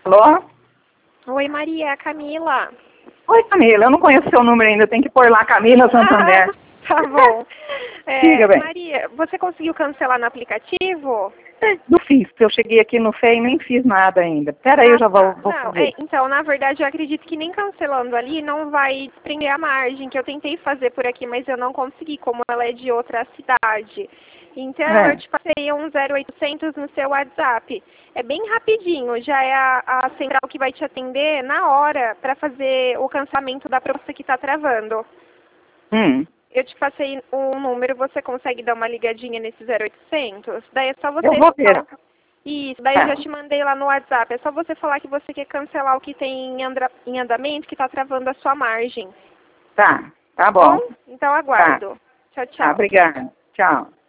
Alô? Oi, Maria, é a Camila. Oi, Camila, eu não conheço seu número ainda, tem que pôr lá Camila Santander. Tá bom. Diga, bem. Maria, você conseguiu cancelar no aplicativo? Não fiz, porque eu cheguei aqui no FEI e nem fiz nada ainda. Pera aí, eu já vou Não, fazer. então, na verdade, eu acredito que nem cancelando ali não vai desprender a margem, que eu tentei fazer por aqui, mas eu não consegui, como ela é de outra cidade. Então, eu te passei um 0800 no seu WhatsApp. É bem rapidinho, já é a central que vai te atender na hora para fazer o cancelamento da proposta que está travando. Eu te passei um número, você consegue dar uma ligadinha nesse 0800? Daí é só você... Eu vou ver. Isso, daí eu já te mandei lá no WhatsApp. É só você falar que você quer cancelar o que tem em andamento, que está travando a sua margem. Tá bom. Então aguardo. Tchau, tchau. Obrigada. Tchau.